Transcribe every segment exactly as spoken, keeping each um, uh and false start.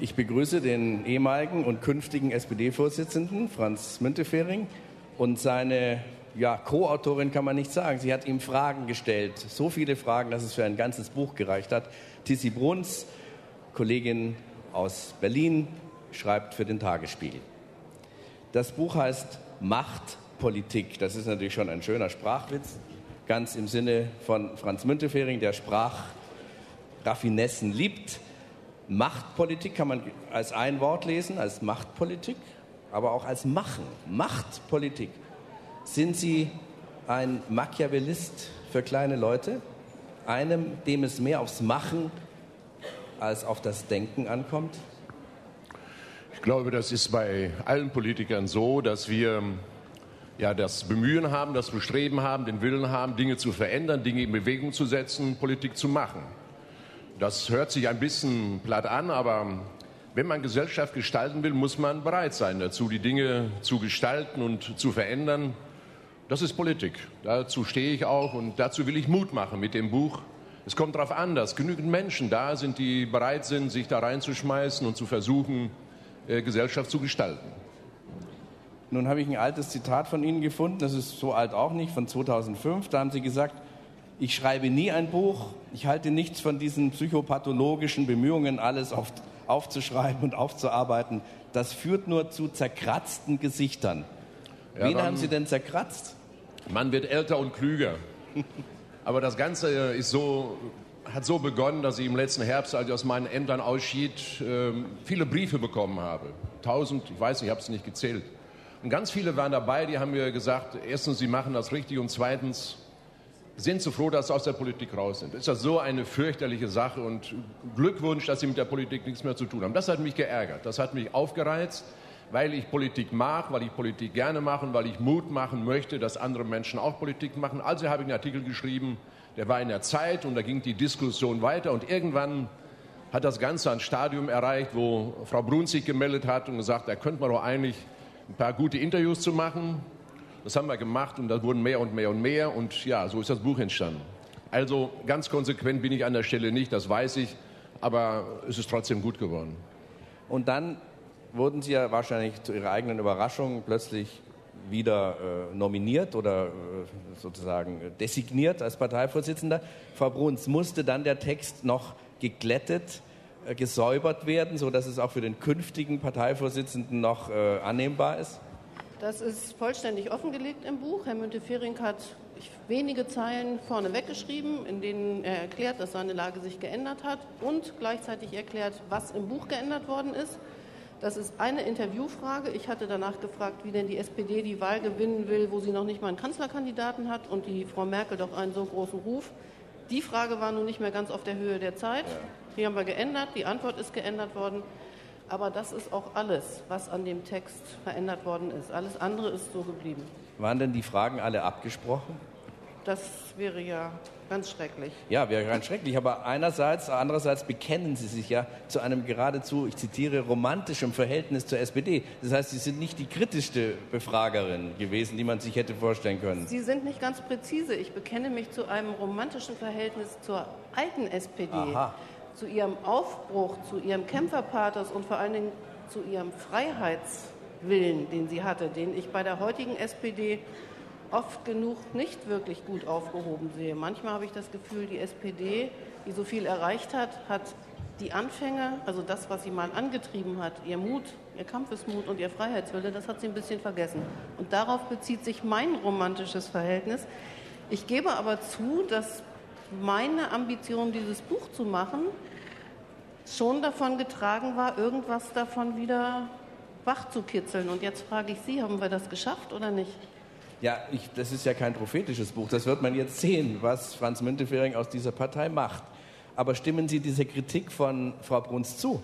Ich begrüße den ehemaligen und künftigen S P D-Vorsitzenden Franz Müntefering und seine ja, Co-Autorin kann man nicht sagen. Sie hat ihm Fragen gestellt, so viele Fragen, dass es für ein ganzes Buch gereicht hat. Tissi Bruns, Kollegin aus Berlin, schreibt für den Tagesspiegel. Das Buch heißt Machtpolitik. Das ist natürlich schon ein schöner Sprachwitz, ganz im Sinne von Franz Müntefering, der Sprachraffinessen liebt. Machtpolitik kann man als ein Wort lesen, als Machtpolitik, aber auch als Machen. Machtpolitik. Sind Sie ein Machiavellist für kleine Leute? Einem, dem es mehr aufs Machen als auf das Denken ankommt? Ich glaube, das ist bei allen Politikern so, dass wir ja, das Bemühen haben, das Bestreben haben, den Willen haben, Dinge zu verändern, Dinge in Bewegung zu setzen, Politik zu machen. Das hört sich ein bisschen platt an, aber wenn man Gesellschaft gestalten will, muss man bereit sein dazu, die Dinge zu gestalten und zu verändern. Das ist Politik. Dazu stehe ich auch und dazu will ich Mut machen mit dem Buch. Es kommt darauf an, dass genügend Menschen da sind, die bereit sind, sich da reinzuschmeißen und zu versuchen, äh, Gesellschaft zu gestalten. Nun habe ich ein altes Zitat von Ihnen gefunden, das ist so alt auch nicht, von zweitausendfünf. Da haben Sie gesagt, ich schreibe nie ein Buch, ich halte nichts von diesen psychopathologischen Bemühungen, alles auf, aufzuschreiben und aufzuarbeiten. Das führt nur zu zerkratzten Gesichtern. Ja, Wen haben Sie denn zerkratzt? Man wird älter und klüger. Aber das Ganze ist so, hat so begonnen, dass ich im letzten Herbst, als ich aus meinen Ämtern ausschied, viele Briefe bekommen habe. Tausend, ich weiß nicht, ich habe es nicht gezählt. Und ganz viele waren dabei, die haben mir gesagt, erstens, sie machen das richtig und zweitens, sind so froh, dass sie aus der Politik raus sind. Ist das so eine fürchterliche Sache und Glückwunsch, dass sie mit der Politik nichts mehr zu tun haben. Das hat mich geärgert, das hat mich aufgereizt, weil ich Politik mag, weil ich Politik gerne mache und weil ich Mut machen möchte, dass andere Menschen auch Politik machen. Also habe ich einen Artikel geschrieben, der war in der Zeit und da ging die Diskussion weiter und irgendwann hat das Ganze ein Stadium erreicht, wo Frau Bruns sich gemeldet hat und gesagt, da könnte man doch eigentlich ein paar gute Interviews zu machen. Das haben wir gemacht und da wurden mehr und mehr und mehr und ja, so ist das Buch entstanden. Also ganz konsequent bin ich an der Stelle nicht, das weiß ich, aber es ist trotzdem gut geworden. Und dann wurden Sie ja wahrscheinlich zu Ihrer eigenen Überraschung plötzlich wieder äh, nominiert oder äh, sozusagen designiert als Parteivorsitzender. Frau Bruns, musste dann der Text noch geglättet, äh, gesäubert werden, sodass es auch für den künftigen Parteivorsitzenden noch äh, annehmbar ist? Das ist vollständig offengelegt im Buch. Herr Müntefering hat wenige Zeilen vorne weggeschrieben, in denen er erklärt, dass seine Lage sich geändert hat und gleichzeitig erklärt, was im Buch geändert worden ist. Das ist eine Interviewfrage. Ich hatte danach gefragt, wie denn die S P D die Wahl gewinnen will, wo sie noch nicht mal einen Kanzlerkandidaten hat und die Frau Merkel doch einen so großen Ruf. Die Frage war nun nicht mehr ganz auf der Höhe der Zeit. Die haben wir geändert, die Antwort ist geändert worden. Aber das ist auch alles, was an dem Text verändert worden ist. Alles andere ist so geblieben. Waren denn die Fragen alle abgesprochen? Das wäre ja ganz schrecklich. Ja, wäre ganz schrecklich. Aber einerseits, andererseits bekennen Sie sich ja zu einem geradezu, ich zitiere, romantischen Verhältnis zur S P D. Das heißt, Sie sind nicht die kritischste Befragerin gewesen, die man sich hätte vorstellen können. Sie sind nicht ganz präzise. Ich bekenne mich zu einem romantischen Verhältnis zur alten S P D. Aha. Zu ihrem Aufbruch, zu ihrem Kämpferpathos und vor allen Dingen zu ihrem Freiheitswillen, den sie hatte, den ich bei der heutigen S P D oft genug nicht wirklich gut aufgehoben sehe. Manchmal habe ich das Gefühl, die S P D, die so viel erreicht hat, hat die Anfänge, also das, was sie mal angetrieben hat, ihr Mut, ihr Kampfesmut und ihr Freiheitswille, das hat sie ein bisschen vergessen. Und darauf bezieht sich mein romantisches Verhältnis. Ich gebe aber zu, dass meine Ambition, dieses Buch zu machen, schon davon getragen war, irgendwas davon wieder wach zu kitzeln. Und jetzt frage ich Sie, haben wir das geschafft oder nicht? Ja, ich, das ist ja kein prophetisches Buch. Das wird man jetzt sehen, was Franz Müntefering aus dieser Partei macht. Aber stimmen Sie dieser Kritik von Frau Bruns zu?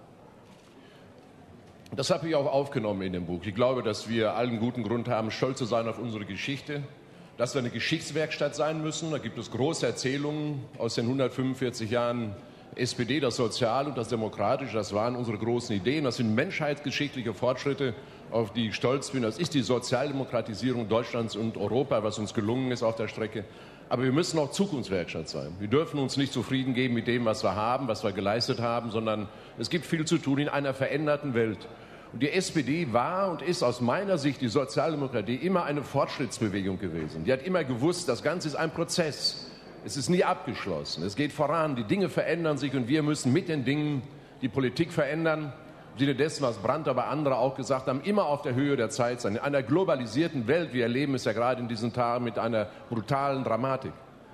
Das habe ich auch aufgenommen in dem Buch. Ich glaube, dass wir allen guten Grund haben, stolz zu sein auf unsere Geschichte. Dass wir eine Geschichtswerkstatt sein müssen. Da gibt es große Erzählungen aus den hundertfünfundvierzig Jahren S P D, das Sozial und das Demokratische, das waren unsere großen Ideen. Das sind menschheitsgeschichtliche Fortschritte, auf die ich stolz bin. Das ist die Sozialdemokratisierung Deutschlands und Europa, was uns gelungen ist auf der Strecke. Aber wir müssen auch Zukunftswerkstatt sein. Wir dürfen uns nicht zufrieden geben mit dem, was wir haben, was wir geleistet haben, sondern es gibt viel zu tun in einer veränderten Welt. Und die S P D war und ist aus meiner Sicht, die Sozialdemokratie, immer eine Fortschrittsbewegung gewesen. Die hat immer gewusst, das Ganze ist ein Prozess. Es ist nie abgeschlossen. Es geht voran. Die Dinge verändern sich und wir müssen mit den Dingen die Politik verändern. Im Sinne dessen, was Brandt, aber andere auch gesagt haben, immer auf der Höhe der Zeit sein. In einer globalisierten Welt, wir erleben es ja gerade in diesen Tagen mit einer brutalen Dramatik,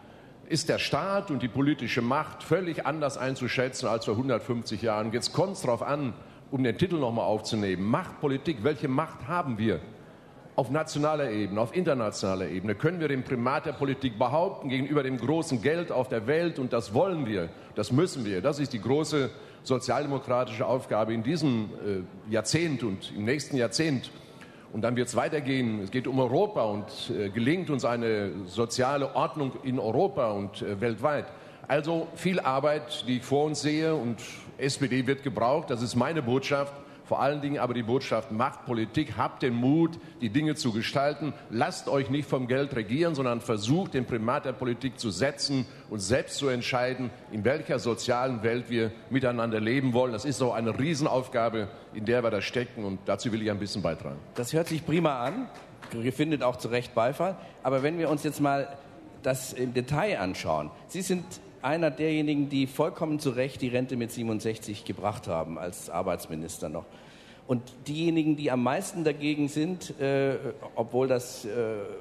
ist der Staat und die politische Macht völlig anders einzuschätzen als vor hundertfünfzig Jahren. Jetzt kommt es darauf an, um den Titel nochmal aufzunehmen, Machtpolitik, welche Macht haben wir? Auf nationaler Ebene, auf internationaler Ebene können wir den Primat der Politik behaupten gegenüber dem großen Geld auf der Welt, und das wollen wir, das müssen wir. Das ist die große sozialdemokratische Aufgabe in diesem äh, Jahrzehnt und im nächsten Jahrzehnt. Und dann wird es weitergehen. Es geht um Europa und äh, gelingt uns eine soziale Ordnung in Europa und äh, weltweit. Also viel Arbeit, die ich vor uns sehe, und S P D wird gebraucht. Das ist meine Botschaft. Vor allen Dingen aber die Botschaft, macht Politik, habt den Mut, die Dinge zu gestalten. Lasst euch nicht vom Geld regieren, sondern versucht, den Primat der Politik zu setzen und selbst zu entscheiden, in welcher sozialen Welt wir miteinander leben wollen. Das ist so eine Riesenaufgabe, in der wir da stecken, und dazu will ich ein bisschen beitragen. Das hört sich prima an, findet auch zu Recht Beifall. Aber wenn wir uns jetzt mal das im Detail anschauen, Sie sind einer derjenigen, die vollkommen zu Recht die Rente mit siebenundsechzig gebracht haben, als Arbeitsminister noch. Und diejenigen, die am meisten dagegen sind, äh, obwohl das äh,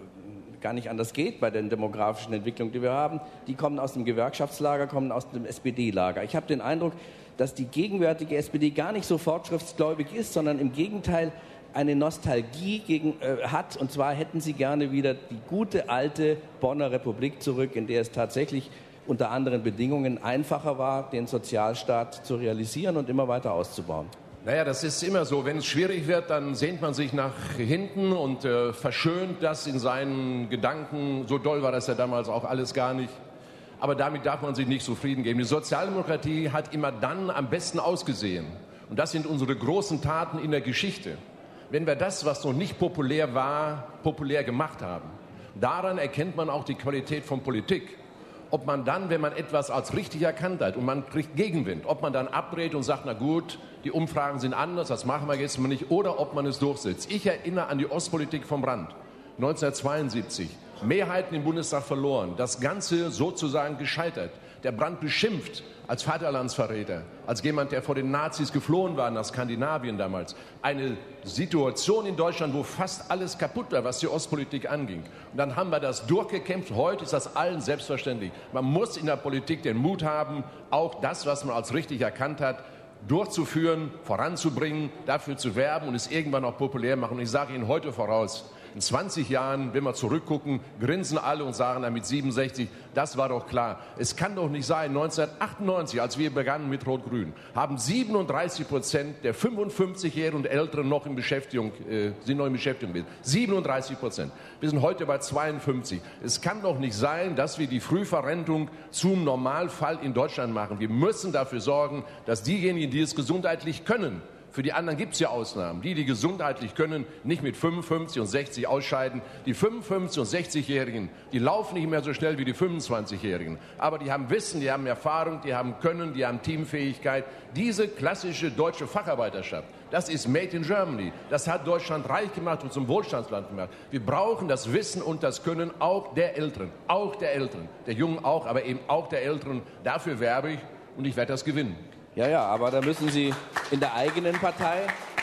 gar nicht anders geht bei den demografischen Entwicklungen, die wir haben, die kommen aus dem Gewerkschaftslager, kommen aus dem S P D-Lager. Ich habe den Eindruck, dass die gegenwärtige S P D gar nicht so fortschrittsgläubig ist, sondern im Gegenteil eine Nostalgie gegen, äh, hat. Und zwar hätten sie gerne wieder die gute alte Bonner Republik zurück, in der es tatsächlich unter anderen Bedingungen einfacher war, den Sozialstaat zu realisieren und immer weiter auszubauen. Naja, das ist immer so. Wenn es schwierig wird, dann sehnt man sich nach hinten und äh, verschönt das in seinen Gedanken. So doll war das ja damals auch alles gar nicht. Aber damit darf man sich nicht zufrieden geben. Die Sozialdemokratie hat immer dann am besten ausgesehen. Und das sind unsere großen Taten in der Geschichte. Wenn wir das, was noch nicht populär war, populär gemacht haben. Daran erkennt man auch die Qualität von Politik. Ob man dann, wenn man etwas als richtig erkannt hat und man kriegt Gegenwind, ob man dann abdreht und sagt, na gut, die Umfragen sind anders, das machen wir jetzt mal nicht, oder ob man es durchsetzt. Ich erinnere an die Ostpolitik von Brandt, neunzehnhundertzweiundsiebzig. Mehrheiten im Bundestag verloren, das Ganze sozusagen gescheitert. Der Brandt beschimpft als Vaterlandsverräter, als jemand, der vor den Nazis geflohen war nach Skandinavien damals. Eine Situation in Deutschland, wo fast alles kaputt war, was die Ostpolitik anging. Und dann haben wir das durchgekämpft. Heute ist das allen selbstverständlich. Man muss in der Politik den Mut haben, auch das, was man als richtig erkannt hat, durchzuführen, voranzubringen, dafür zu werben und es irgendwann auch populär machen. Und ich sage Ihnen heute voraus, in zwanzig Jahren, wenn wir zurückgucken, grinsen alle und sagen dann mit siebenundsechzig, das war doch klar. Es kann doch nicht sein, neunzehnhundertachtundneunzig, als wir begannen mit Rot-Grün, haben siebenunddreißig Prozent der fünfundfünfzigjährigen und Älteren noch in Beschäftigung, äh, sind noch in Beschäftigung. siebenunddreißig Prozent. Wir sind heute bei zweiundfünfzig. Es kann doch nicht sein, dass wir die Frühverrentung zum Normalfall in Deutschland machen. Wir müssen dafür sorgen, dass diejenigen, die es gesundheitlich können, für die anderen gibt es ja Ausnahmen. Die, die gesundheitlich können, nicht mit fünfundfünfzig und sechzig ausscheiden. Die fünfundfünfzig- und sechzigjährigen, die laufen nicht mehr so schnell wie die fünfundzwanzigjährigen. Aber die haben Wissen, die haben Erfahrung, die haben Können, die haben Teamfähigkeit. Diese klassische deutsche Facharbeiterschaft, das ist Made in Germany. Das hat Deutschland reich gemacht und zum Wohlstandsland gemacht. Wir brauchen das Wissen und das Können auch der Älteren. Auch der Älteren. Der Jungen auch, aber eben auch der Älteren. Dafür werbe ich und ich werde das gewinnen. Ja, ja, aber da müssen Sie in der eigenen Partei,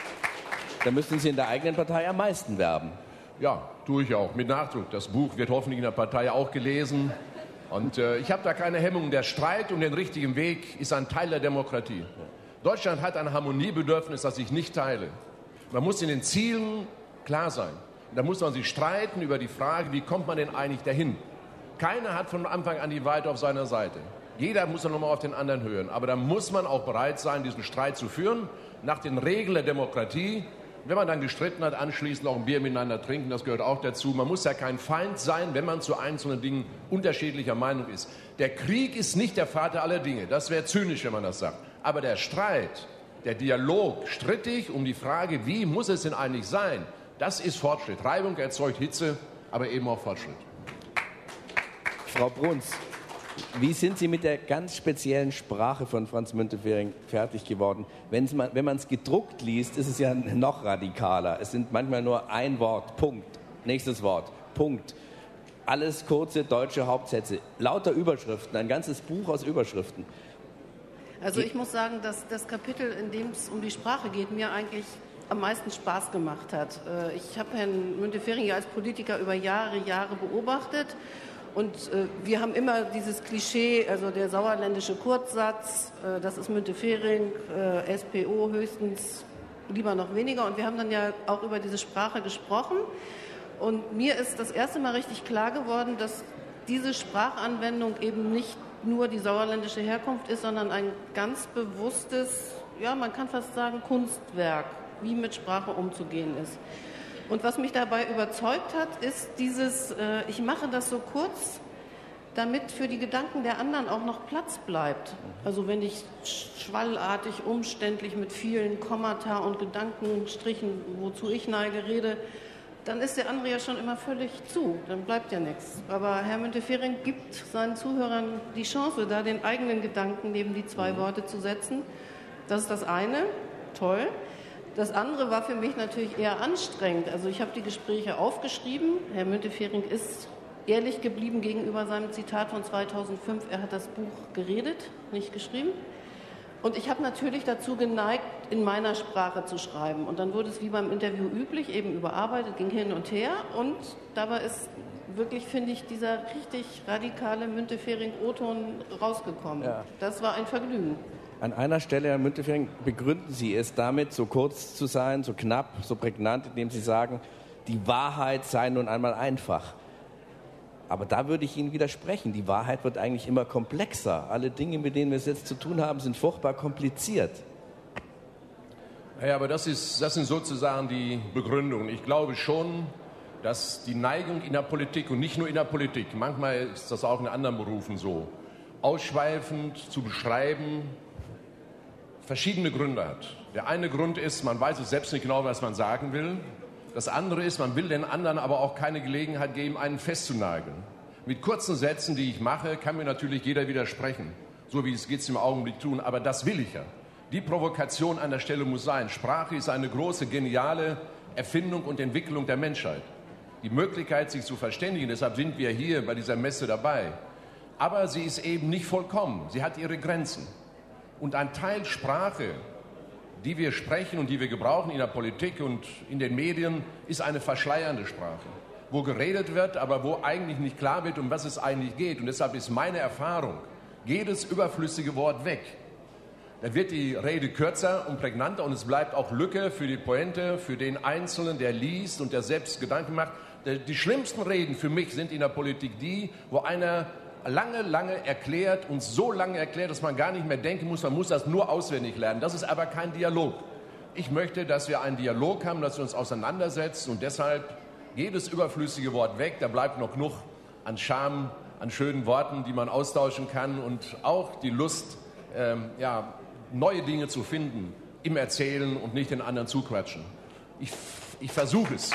da müssen Sie in der eigenen Partei am meisten werben. Ja, tue ich auch, mit Nachdruck. Das Buch wird hoffentlich in der Partei auch gelesen. Und äh, ich habe da keine Hemmung. Der Streit um den richtigen Weg ist ein Teil der Demokratie. Deutschland hat ein Harmoniebedürfnis, das ich nicht teile. Man muss in den Zielen klar sein. Und da muss man sich streiten über die Frage, wie kommt man denn eigentlich dahin? Keiner hat von Anfang an die Wahrheit auf seiner Seite. Jeder muss dann nochmal auf den anderen hören. Aber da muss man auch bereit sein, diesen Streit zu führen, nach den Regeln der Demokratie. Wenn man dann gestritten hat, anschließend auch ein Bier miteinander trinken, das gehört auch dazu. Man muss ja kein Feind sein, wenn man zu einzelnen Dingen unterschiedlicher Meinung ist. Der Krieg ist nicht der Vater aller Dinge. Das wäre zynisch, wenn man das sagt. Aber der Streit, der Dialog, strittig um die Frage, wie muss es denn eigentlich sein, das ist Fortschritt. Reibung erzeugt Hitze, aber eben auch Fortschritt. Frau Bruns, wie sind Sie mit der ganz speziellen Sprache von Franz Müntefering fertig geworden? Wenn's man, wenn man es gedruckt liest, ist es ja noch radikaler. Es sind manchmal nur ein Wort, Punkt, nächstes Wort, Punkt. Alles kurze deutsche Hauptsätze, lauter Überschriften, ein ganzes Buch aus Überschriften. Also ich muss sagen, dass das Kapitel, in dem es um die Sprache geht, mir eigentlich am meisten Spaß gemacht hat. Ich habe Herrn Müntefering ja als Politiker über Jahre, Jahre beobachtet. Und äh, wir haben immer dieses Klischee, also der sauerländische Kurzsatz, äh, das ist Müntefering, äh, S P O höchstens, lieber noch weniger. Und wir haben dann ja auch über diese Sprache gesprochen. Und mir ist das erste Mal richtig klar geworden, dass diese Sprachanwendung eben nicht nur die sauerländische Herkunft ist, sondern ein ganz bewusstes, ja, man kann fast sagen, Kunstwerk, wie mit Sprache umzugehen ist. Und was mich dabei überzeugt hat, ist dieses, äh, ich mache das so kurz, damit für die Gedanken der anderen auch noch Platz bleibt. Also wenn ich schwallartig, umständlich mit vielen Kommata und Gedankenstrichen, wozu ich neige, rede, dann ist der andere ja schon immer völlig zu, dann bleibt ja nichts. Aber Herr Müntefering gibt seinen Zuhörern die Chance, da den eigenen Gedanken neben die zwei Worte zu setzen. Das ist das eine, toll. Das andere war für mich natürlich eher anstrengend. Also ich habe die Gespräche aufgeschrieben. Herr Müntefering ist ehrlich geblieben gegenüber seinem Zitat von zweitausendfünf. Er hat das Buch geredet, nicht geschrieben. Und ich habe natürlich dazu geneigt, in meiner Sprache zu schreiben. Und dann wurde es wie beim Interview üblich, eben überarbeitet, ging hin und her. Und dabei ist wirklich, finde ich, dieser richtig radikale Müntefering-O-Ton rausgekommen. Ja. Das war ein Vergnügen. An einer Stelle, Herr Müntefering, begründen Sie es damit, so kurz zu sein, so knapp, so prägnant, indem Sie sagen, die Wahrheit sei nun einmal einfach. Aber da würde ich Ihnen widersprechen. Die Wahrheit wird eigentlich immer komplexer. Alle Dinge, mit denen wir es jetzt zu tun haben, sind furchtbar kompliziert. Ja, aber das, ist, das sind sozusagen die Begründungen. Ich glaube schon, dass die Neigung in der Politik und nicht nur in der Politik, manchmal ist das auch in anderen Berufen so, ausschweifend zu beschreiben, verschiedene Gründe hat. Der eine Grund ist, man weiß es selbst nicht genau, was man sagen will. Das andere ist, man will den anderen aber auch keine Gelegenheit geben, einen festzunageln. Mit kurzen Sätzen, die ich mache, kann mir natürlich jeder widersprechen, so wie es geht's im Augenblick tun, aber das will ich ja. Die Provokation an der Stelle muss sein. Sprache ist eine große, geniale Erfindung und Entwicklung der Menschheit. Die Möglichkeit, sich zu verständigen, deshalb sind wir hier bei dieser Messe dabei. Aber sie ist eben nicht vollkommen, sie hat ihre Grenzen. Und ein Teil Sprache, die wir sprechen und die wir gebrauchen in der Politik und in den Medien, ist eine verschleiernde Sprache, wo geredet wird, aber wo eigentlich nicht klar wird, um was es eigentlich geht. Und deshalb ist meine Erfahrung, jedes überflüssige Wort weg. Dann wird die Rede kürzer und prägnanter und es bleibt auch Lücke für die Pointe, für den Einzelnen, der liest und der selbst Gedanken macht. Die schlimmsten Reden für mich sind in der Politik die, wo einer lange, lange erklärt und so lange erklärt, dass man gar nicht mehr denken muss, man muss das nur auswendig lernen. Das ist aber kein Dialog. Ich möchte, dass wir einen Dialog haben, dass wir uns auseinandersetzen und deshalb jedes überflüssige Wort weg. Da bleibt noch genug an Charme, an schönen Worten, die man austauschen kann und auch die Lust, ähm, ja, neue Dinge zu finden im Erzählen und nicht den anderen zuquatschen. Ich, ich versuche es.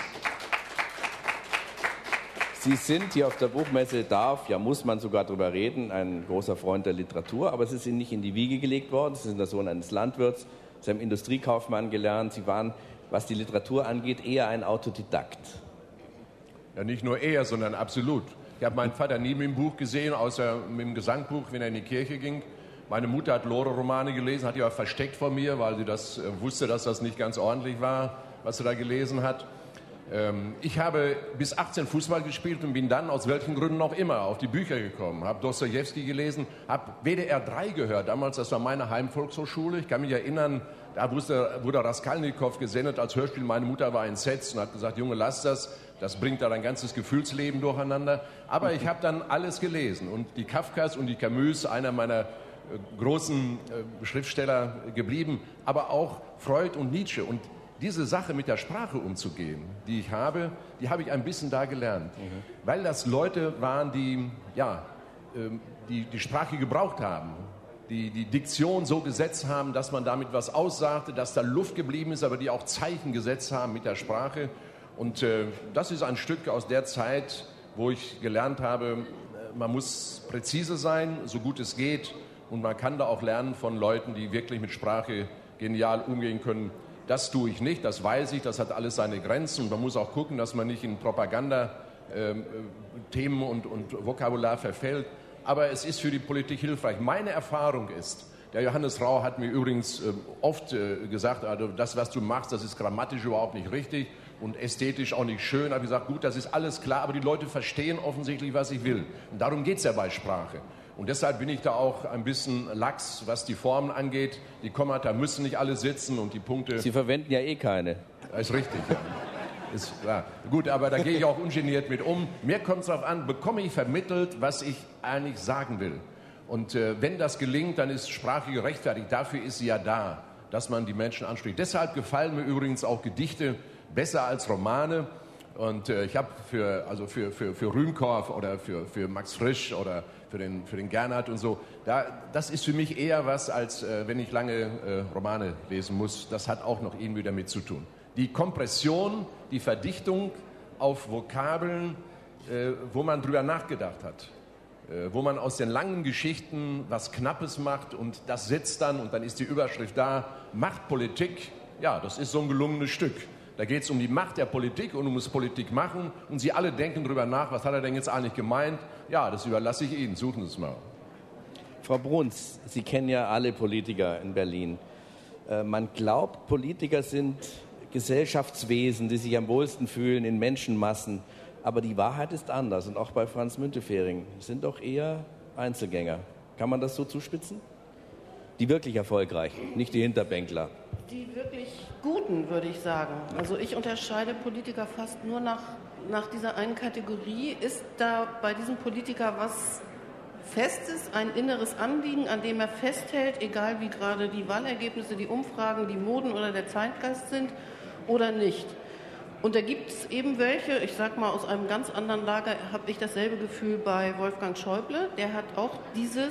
Sie sind hier auf der Buchmesse, darf, ja muss man sogar drüber reden, ein großer Freund der Literatur, aber es ist Ihnen nicht in die Wiege gelegt worden. Sie sind der Sohn eines Landwirts, Sie haben Industriekaufmann gelernt, Sie waren, was die Literatur angeht, eher ein Autodidakt. Ja, nicht nur eher, sondern absolut. Ich habe meinen Vater nie mit dem Buch gesehen, außer mit dem Gesangbuch, wenn er in die Kirche ging. Meine Mutter hat Lore-Romane gelesen, hat die aber versteckt vor mir, weil sie das, äh, wusste, dass das nicht ganz ordentlich war, was sie da gelesen hat. Ich habe bis achtzehn Fußball gespielt und bin dann, aus welchen Gründen auch immer, auf die Bücher gekommen. Habe Dostojewski gelesen, habe W D R drei gehört, damals, das war meine Heimvolkshochschule. Ich kann mich erinnern, da wurde, wurde Raskolnikow gesendet als Hörspiel. Meine Mutter war entsetzt und hat gesagt, Junge, lass das, das bringt da dein ganzes Gefühlsleben durcheinander. Aber ich habe dann alles gelesen und die Kafkas und die Camus, einer meiner äh, großen äh, Schriftsteller geblieben, aber auch Freud und Nietzsche. Und diese Sache mit der Sprache umzugehen, die ich habe, die habe ich ein bisschen da gelernt. Mhm. Weil das Leute waren, die, ja, die die Sprache gebraucht haben, die die Diktion so gesetzt haben, dass man damit was aussagte, dass da Luft geblieben ist, aber die auch Zeichen gesetzt haben mit der Sprache. Und äh, das ist ein Stück aus der Zeit, wo ich gelernt habe, man muss präzise sein, so gut es geht. Und man kann da auch lernen von Leuten, die wirklich mit Sprache genial umgehen können. Das tue ich nicht, das weiß ich, das hat alles seine Grenzen. Und man muss auch gucken, dass man nicht in Propaganda-Themen ähm, und, und Vokabular verfällt. Aber es ist für die Politik hilfreich. Meine Erfahrung ist, der Johannes Rau hat mir übrigens äh, oft äh, gesagt, also das, was du machst, das ist grammatisch überhaupt nicht richtig und ästhetisch auch nicht schön. Aber ich gesagt, gut, das ist alles klar, aber die Leute verstehen offensichtlich, was ich will. Und darum geht es ja bei Sprache. Und deshalb bin ich da auch ein bisschen lax, was die Formen angeht. Die Kommata müssen nicht alle sitzen und die Punkte... Sie verwenden ja eh keine. Das ist richtig, ja. Ist, ja. Gut, aber da gehe ich auch ungeniert mit um. Mir kommt es darauf an, bekomme ich vermittelt, was ich eigentlich sagen will. Und äh, wenn das gelingt, dann ist Sprache gerechtfertigt. Dafür ist sie ja da, dass man die Menschen anspricht. Deshalb gefallen mir übrigens auch Gedichte besser als Romane. Und äh, ich habe für, also für, für, für Rühmkorff oder für, für Max Frisch oder für den, für den Gernhardt und so, da, das ist für mich eher was, als äh, wenn ich lange äh, Romane lesen muss. Das hat auch noch irgendwie damit zu tun. Die Kompression, die Verdichtung auf Vokabeln, äh, wo man drüber nachgedacht hat, äh, wo man aus den langen Geschichten was Knappes macht und das sitzt dann und dann ist die Überschrift da, Machtpolitik, ja, das ist so ein gelungenes Stück. Da geht es um die Macht der Politik und um das Politik machen und Sie alle denken drüber nach, was hat er denn jetzt eigentlich gemeint? Ja, das überlasse ich Ihnen, suchen Sie es mal. Frau Bruns, Sie kennen ja alle Politiker in Berlin. Äh, man glaubt, Politiker sind Gesellschaftswesen, die sich am wohlsten fühlen in Menschenmassen. Aber die Wahrheit ist anders. Und auch bei Franz Müntefering sind doch eher Einzelgänger. Kann man das so zuspitzen? Die wirklich Erfolgreichen, nicht die Hinterbänkler. Die wirklich Guten, würde ich sagen. Also ich unterscheide Politiker fast nur nach, nach dieser einen Kategorie. Ist da bei diesem Politiker was Festes, ein inneres Anliegen, an dem er festhält, egal wie gerade die Wahlergebnisse, die Umfragen, die Moden oder der Zeitgeist sind oder nicht? Und da gibt es eben welche, ich sag mal aus einem ganz anderen Lager, habe ich dasselbe Gefühl bei Wolfgang Schäuble. Der hat auch dieses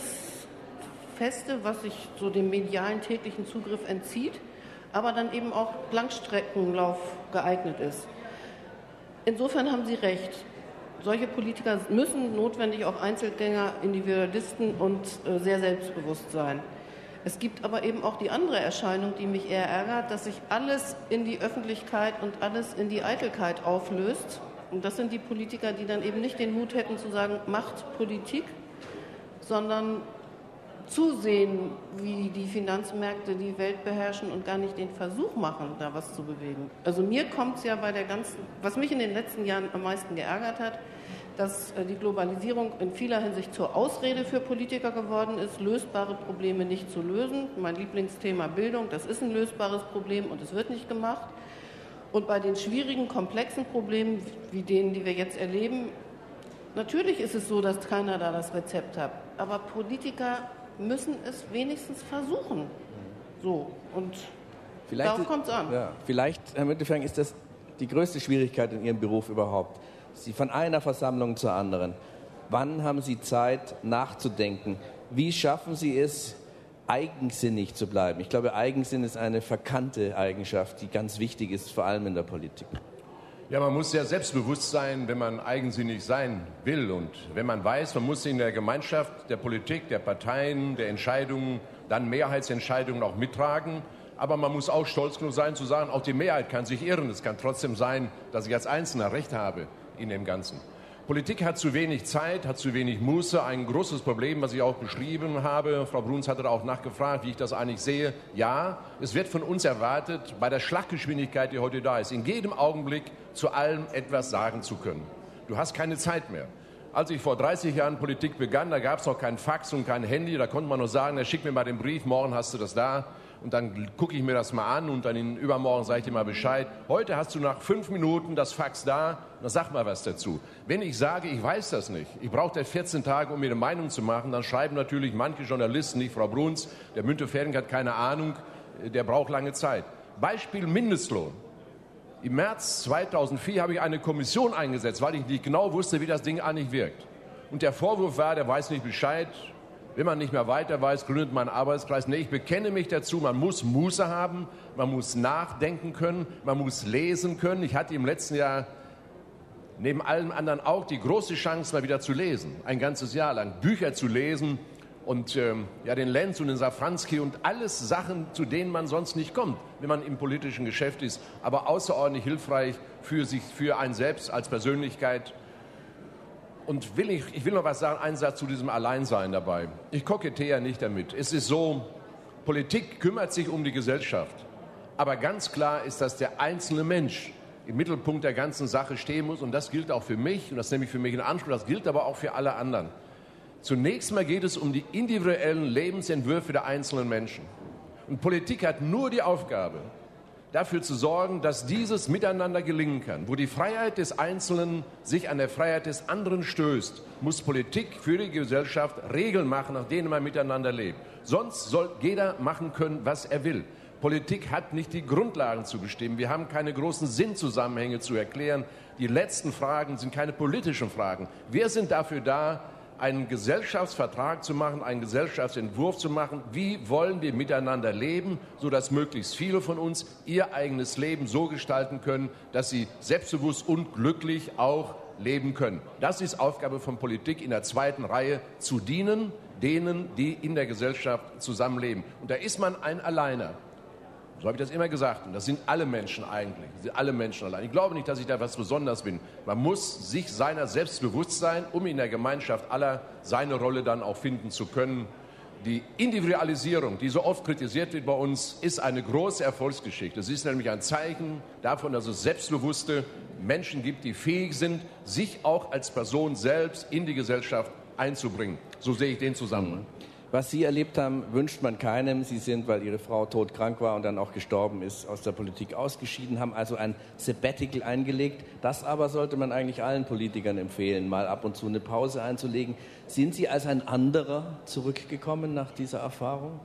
Feste, was sich so dem medialen täglichen Zugriff entzieht, aber dann eben auch Langstreckenlauf geeignet ist. Insofern haben Sie recht. Solche Politiker müssen notwendig auch Einzelgänger, Individualisten und äh, sehr selbstbewusst sein. Es gibt aber eben auch die andere Erscheinung, die mich eher ärgert, dass sich alles in die Öffentlichkeit und alles in die Eitelkeit auflöst. Und das sind die Politiker, die dann eben nicht den Mut hätten zu sagen, macht Politik, sondern zusehen, wie die Finanzmärkte die Welt beherrschen und gar nicht den Versuch machen, da was zu bewegen. Also mir kommt es ja bei der ganzen, was mich in den letzten Jahren am meisten geärgert hat, dass die Globalisierung in vieler Hinsicht zur Ausrede für Politiker geworden ist, lösbare Probleme nicht zu lösen. Mein Lieblingsthema Bildung, das ist ein lösbares Problem und es wird nicht gemacht. Und bei den schwierigen, komplexen Problemen, wie denen, die wir jetzt erleben, natürlich ist es so, dass keiner da das Rezept hat. Aber Politiker müssen es wenigstens versuchen. So, und vielleicht darauf kommt es an. Ja, vielleicht, Herr Müntefering, ist das die größte Schwierigkeit in Ihrem Beruf überhaupt. Sie von einer Versammlung zur anderen. Wann haben Sie Zeit nachzudenken? Wie schaffen Sie es, eigensinnig zu bleiben? Ich glaube, Eigensinn ist eine verkannte Eigenschaft, die ganz wichtig ist, vor allem in der Politik. Ja, man muss sehr selbstbewusst sein, wenn man eigensinnig sein will. Und wenn man weiß, man muss in der Gemeinschaft, der Politik, der Parteien, der Entscheidungen, dann Mehrheitsentscheidungen auch mittragen. Aber man muss auch stolz genug sein, zu sagen, auch die Mehrheit kann sich irren. Es kann trotzdem sein, dass ich als Einzelner Recht habe in dem Ganzen. Politik hat zu wenig Zeit, hat zu wenig Muße. Ein großes Problem, was ich auch beschrieben habe. Frau Bruns hatte da auch nachgefragt, wie ich das eigentlich sehe. Ja, es wird von uns erwartet, bei der Schlaggeschwindigkeit, die heute da ist, in jedem Augenblick zu allem etwas sagen zu können. Du hast keine Zeit mehr. Als ich vor dreißig Jahren Politik begann, da gab es noch kein Fax und kein Handy. Da konnte man nur sagen, schick mir mal den Brief, morgen hast du das da. Und dann gucke ich mir das mal an und dann in übermorgen sage ich dir mal Bescheid. Heute hast du nach fünf Minuten das Fax da, dann sag mal was dazu. Wenn ich sage, ich weiß das nicht, ich brauche vierzehn Tage, um mir eine Meinung zu machen, dann schreiben natürlich manche Journalisten, nicht Frau Bruns, der Müntefering hat keine Ahnung, der braucht lange Zeit. Beispiel Mindestlohn. Im März zweitausendvier habe ich eine Kommission eingesetzt, weil ich nicht genau wusste, wie das Ding eigentlich wirkt. Und der Vorwurf war, der weiß nicht Bescheid. Wenn man nicht mehr weiter weiß, gründet man einen Arbeitskreis. Nee, ich bekenne mich dazu, man muss Muße haben, man muss nachdenken können, man muss lesen können. Ich hatte im letzten Jahr neben allem anderen auch die große Chance, mal wieder zu lesen. Ein ganzes Jahr lang Bücher zu lesen und ähm, ja, den Lenz und den Safranski und alles Sachen, zu denen man sonst nicht kommt, wenn man im politischen Geschäft ist, aber außerordentlich hilfreich für sich, für einen selbst als Persönlichkeit. Und will ich, ich will noch was sagen, einen Satz zu diesem Alleinsein dabei. Ich kokettiere ja nicht damit. Es ist so, Politik kümmert sich um die Gesellschaft. Aber ganz klar ist, dass der einzelne Mensch im Mittelpunkt der ganzen Sache stehen muss. Und das gilt auch für mich, und das nehme ich für mich in Anspruch, das gilt aber auch für alle anderen. Zunächst mal geht es um die individuellen Lebensentwürfe der einzelnen Menschen. Und Politik hat nur die Aufgabe, dafür zu sorgen, dass dieses miteinander gelingen kann. Wo die Freiheit des Einzelnen sich an der Freiheit des anderen stößt, muss Politik für die Gesellschaft Regeln machen, nach denen man miteinander lebt. Sonst soll jeder machen können, was er will. Politik hat nicht die Grundlagen zu bestimmen. Wir haben keine großen Sinnzusammenhänge zu erklären. Die letzten Fragen sind keine politischen Fragen. Wir sind dafür da, einen Gesellschaftsvertrag zu machen, einen Gesellschaftsentwurf zu machen. Wie wollen wir miteinander leben, sodass möglichst viele von uns ihr eigenes Leben so gestalten können, dass sie selbstbewusst und glücklich auch leben können. Das ist Aufgabe von Politik, in der zweiten Reihe zu dienen, denen, die in der Gesellschaft zusammenleben. Und da ist man ein Alleiner. So habe ich das immer gesagt. Und das sind alle Menschen eigentlich. Das sind alle Menschen allein. Ich glaube nicht, dass ich da was Besonderes bin. Man muss sich seiner selbst bewusst sein, um in der Gemeinschaft aller seine Rolle dann auch finden zu können. Die Individualisierung, die so oft kritisiert wird bei uns, ist eine große Erfolgsgeschichte. Es ist nämlich ein Zeichen davon, dass es selbstbewusste Menschen gibt, die fähig sind, sich auch als Person selbst in die Gesellschaft einzubringen. So sehe ich den Zusammenhang. Was Sie erlebt haben, wünscht man keinem. Sie sind, weil Ihre Frau todkrank war und dann auch gestorben ist, aus der Politik ausgeschieden, haben also ein Sabbatical eingelegt. Das aber sollte man eigentlich allen Politikern empfehlen, mal ab und zu eine Pause einzulegen. Sind Sie als ein anderer zurückgekommen nach dieser Erfahrung?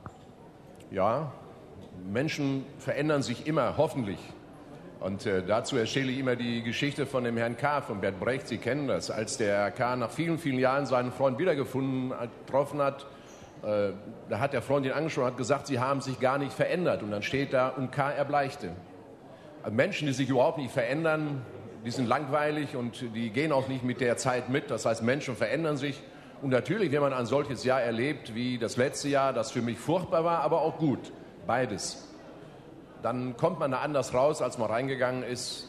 Ja, Menschen verändern sich immer, hoffentlich. Und äh, dazu erzähle ich immer die Geschichte von dem Herrn K., von Bert Brecht. Sie kennen das, als der Herr K. nach vielen, vielen Jahren seinen Freund wiedergefunden, getroffen hat. Äh, da hat der Freund ihn angeschaut und hat gesagt, sie haben sich gar nicht verändert. Und dann steht da, und K. erbleichte. Also Menschen, die sich überhaupt nicht verändern, die sind langweilig und die gehen auch nicht mit der Zeit mit. Das heißt, Menschen verändern sich. Und natürlich, wenn man ein solches Jahr erlebt wie das letzte Jahr, das für mich furchtbar war, aber auch gut, beides, dann kommt man da anders raus, als man reingegangen ist.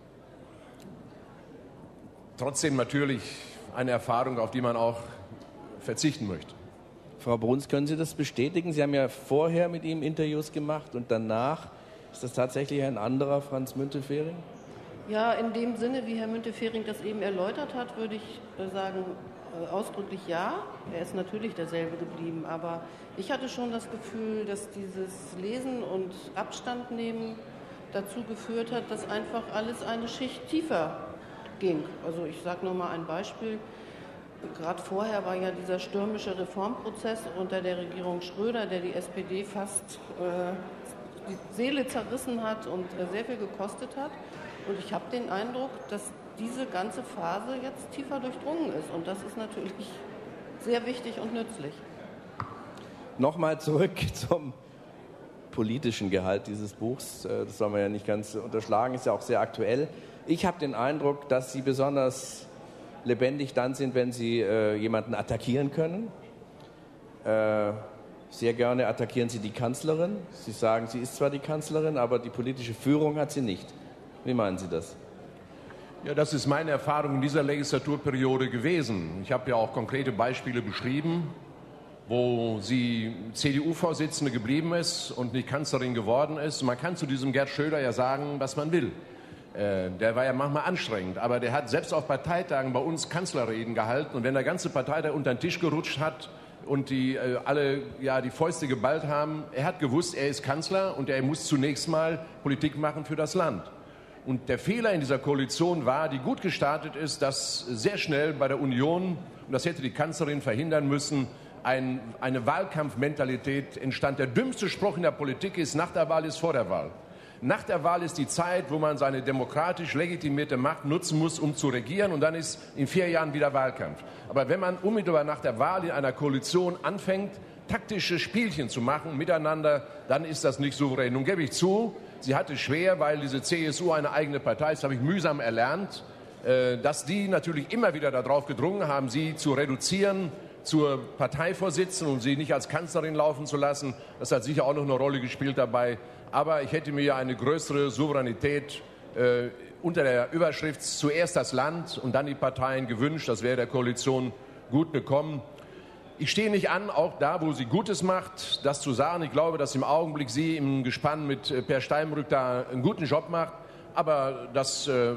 Trotzdem natürlich eine Erfahrung, auf die man auch verzichten möchte. Frau Bruns, können Sie das bestätigen? Sie haben ja vorher mit ihm Interviews gemacht und danach. Ist das tatsächlich ein anderer Franz Müntefering? Ja, in dem Sinne, wie Herr Müntefering das eben erläutert hat, würde ich sagen, ausdrücklich ja. Er ist natürlich derselbe geblieben, aber ich hatte schon das Gefühl, dass dieses Lesen und Abstand nehmen dazu geführt hat, dass einfach alles eine Schicht tiefer ging. Also ich sage nur mal ein Beispiel. Gerade vorher war ja dieser stürmische Reformprozess unter der Regierung Schröder, der die S P D fast äh, die Seele zerrissen hat und äh, sehr viel gekostet hat. Und ich habe den Eindruck, dass diese ganze Phase jetzt tiefer durchdrungen ist. Und das ist natürlich sehr wichtig und nützlich. Nochmal zurück zum politischen Gehalt dieses Buchs. Das soll man ja nicht ganz unterschlagen, ist ja auch sehr aktuell. Ich habe den Eindruck, dass Sie besonders lebendig dann sind, wenn Sie äh, jemanden attackieren können. Äh, sehr gerne attackieren Sie die Kanzlerin. Sie sagen, sie ist zwar die Kanzlerin, aber die politische Führung hat sie nicht. Wie meinen Sie das? Ja, das ist meine Erfahrung in dieser Legislaturperiode gewesen. Ich habe ja auch konkrete Beispiele beschrieben, wo sie C D U-Vorsitzende geblieben ist und nicht Kanzlerin geworden ist. Man kann zu diesem Gerd Schröder ja sagen, was man will. Äh, der war ja manchmal anstrengend, aber der hat selbst auf Parteitagen bei uns Kanzlerreden gehalten. Und wenn der ganze Parteitag unter den Tisch gerutscht hat und die äh, alle ja, die Fäuste geballt haben, er hat gewusst, er ist Kanzler und er muss zunächst mal Politik machen für das Land. Und der Fehler in dieser Koalition war, die gut gestartet ist, dass sehr schnell bei der Union, und das hätte die Kanzlerin verhindern müssen, ein, eine Wahlkampfmentalität entstand. Der dümmste Spruch in der Politik ist, nach der Wahl ist vor der Wahl. Nach der Wahl ist die Zeit, wo man seine demokratisch legitimierte Macht nutzen muss, um zu regieren, und dann ist in vier Jahren wieder Wahlkampf. Aber wenn man unmittelbar nach der Wahl in einer Koalition anfängt, taktische Spielchen zu machen miteinander, dann ist das nicht souverän. Nun gebe ich zu, sie hatte schwer, weil diese C S U eine eigene Partei ist, das habe ich mühsam erlernt, dass die natürlich immer wieder darauf gedrungen haben, sie zu reduzieren zur Parteivorsitzenden und sie nicht als Kanzlerin laufen zu lassen. Das hat sicher auch noch eine Rolle gespielt dabei. Aber ich hätte mir eine größere Souveränität äh, unter der Überschrift zuerst das Land und dann die Parteien gewünscht. Das wäre der Koalition gut bekommen. Ich stehe nicht an, auch da, wo sie Gutes macht, das zu sagen. Ich glaube, dass im Augenblick sie im Gespann mit Per Steinbrück da einen guten Job macht. Aber das äh,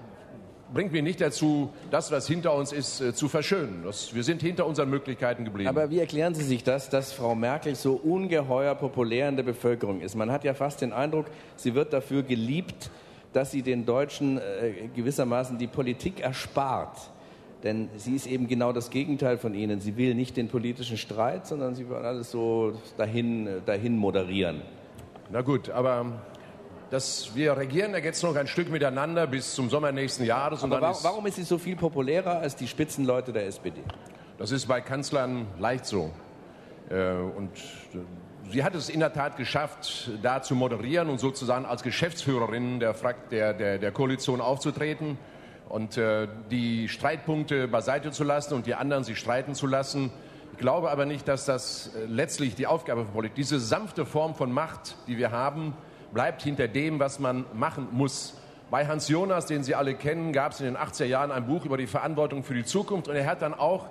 bringt mich nicht dazu, das, was hinter uns ist, äh, zu verschönen. Das, wir sind hinter unseren Möglichkeiten geblieben. Aber wie erklären Sie sich das, dass Frau Merkel so ungeheuer populär in der Bevölkerung ist? Man hat ja fast den Eindruck, sie wird dafür geliebt, dass sie den Deutschen äh, gewissermaßen die Politik erspart. Denn sie ist eben genau das Gegenteil von Ihnen. Sie will nicht den politischen Streit, sondern sie will alles so dahin, dahin moderieren. Na gut, aber dass wir regieren ja jetzt noch ein Stück miteinander bis zum Sommer nächsten Jahres. Und Aber dann warum, ist, warum ist sie so viel populärer als die Spitzenleute der S P D? das ist bei Kanzlern leicht so. Äh, und sie hat es in der Tat geschafft, da zu moderieren und sozusagen als Geschäftsführerin der, der, der, der Koalition aufzutreten und äh, die Streitpunkte beiseite zu lassen und die anderen sich streiten zu lassen. Ich glaube aber nicht, dass das äh, letztlich die Aufgabe von Politik ist. Diese sanfte Form von Macht, die wir haben, bleibt hinter dem, was man machen muss. Bei Hans Jonas, den Sie alle kennen, gab es in den achtziger Jahren ein Buch über die Verantwortung für die Zukunft, und er hat dann auch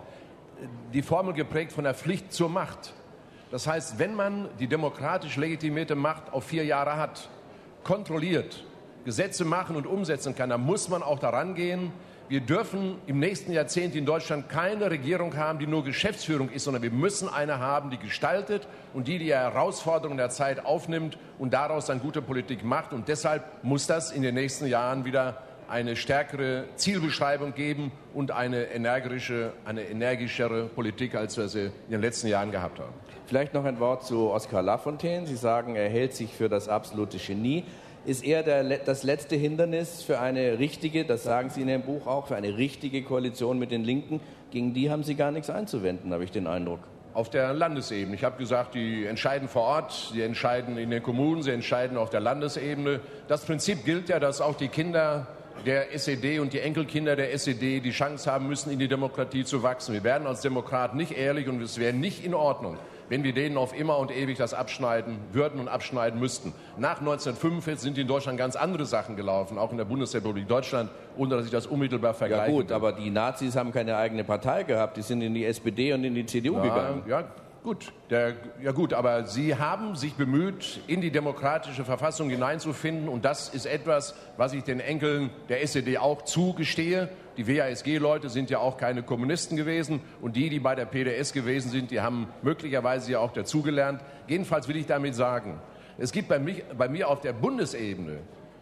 die Formel geprägt von der Pflicht zur Macht. Das heißt, wenn man die demokratisch legitimierte Macht auf vier Jahre hat, kontrolliert, Gesetze machen und umsetzen kann, dann muss man auch daran gehen. Wir dürfen im nächsten Jahrzehnt in Deutschland keine Regierung haben, die nur Geschäftsführung ist, sondern wir müssen eine haben, die gestaltet und die die Herausforderungen der Zeit aufnimmt und daraus dann gute Politik macht. Und deshalb muss das in den nächsten Jahren wieder eine stärkere Zielbeschreibung geben und eine energische, eine energischere Politik, als wir sie in den letzten Jahren gehabt haben. Vielleicht noch ein Wort zu Oskar Lafontaine. Sie sagen, er hält sich für das absolute Genie. Ist er der, das letzte Hindernis für eine richtige, das sagen Sie in Ihrem Buch auch, für eine richtige Koalition mit den Linken? Gegen die haben Sie gar nichts einzuwenden, habe ich den Eindruck. Auf der Landesebene. Ich habe gesagt, die entscheiden vor Ort, sie entscheiden in den Kommunen, sie entscheiden auf der Landesebene. Das Prinzip gilt ja, dass auch die Kinder der S E D und die Enkelkinder der S E D die Chance haben müssen, in die Demokratie zu wachsen. Wir werden als Demokraten nicht ehrlich und es wäre nicht in Ordnung, wenn wir denen auf immer und ewig das abschneiden würden und abschneiden müssten. Nach neunzehnhundertfünfundvierzig sind in Deutschland ganz andere Sachen gelaufen, auch in der Bundesrepublik Deutschland, ohne dass ich das unmittelbar vergleiche. Ja gut, aber die Nazis haben keine eigene Partei gehabt, die sind in die S P D und in die C D U ja, gegangen. Ja, gut. Der, ja gut, aber sie haben sich bemüht, in die demokratische Verfassung hineinzufinden, und das ist etwas, was ich den Enkeln der S E D auch zugestehe. Die W A S G-Leute sind ja auch keine Kommunisten gewesen, und die, die bei der P D S gewesen sind, die haben möglicherweise ja auch dazugelernt. Jedenfalls will ich damit sagen, es gibt bei, mich, bei mir auf der Bundesebene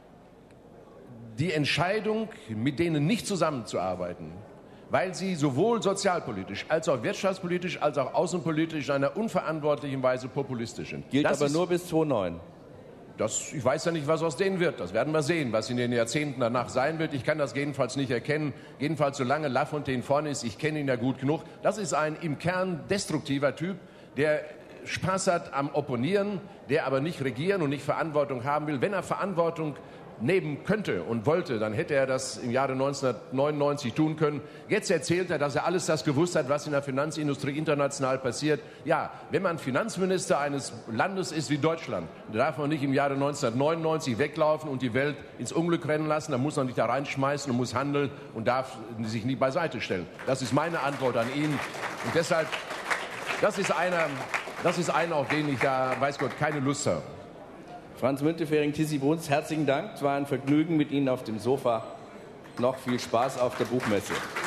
die Entscheidung, mit denen nicht zusammenzuarbeiten, weil sie sowohl sozialpolitisch als auch wirtschaftspolitisch als auch außenpolitisch in einer unverantwortlichen Weise populistisch sind. Gilt das aber ist, nur bis zweitausendneun. Das, ich weiß ja nicht, was aus denen wird. Das werden wir sehen, was in den Jahrzehnten danach sein wird. Ich kann das jedenfalls nicht erkennen. Jedenfalls, solange Lafontaine vorne ist, ich kenne ihn ja gut genug. Das ist ein im Kern destruktiver Typ, der Spaß hat am Opponieren, der aber nicht regieren und nicht Verantwortung haben will. Wenn er Verantwortung nehmen könnte und wollte, dann hätte er das im Jahre neunzehnhundertneunundneunzig tun können. Jetzt erzählt er, dass er alles das gewusst hat, was in der Finanzindustrie international passiert. Ja, wenn man Finanzminister eines Landes ist wie Deutschland, dann darf man nicht im Jahre neunzehnhundertneunundneunzig weglaufen und die Welt ins Unglück rennen lassen. Da muss man nicht da reinschmeißen und muss handeln und darf sich nie beiseite stellen. Das ist meine Antwort an ihn. Und deshalb, das ist einer, das ist einer, auf den ich da, weiß Gott, keine Lust habe. Franz Müntefering, Tissi Bruns, herzlichen Dank. Es war ein Vergnügen mit Ihnen auf dem Sofa. Noch viel Spaß auf der Buchmesse.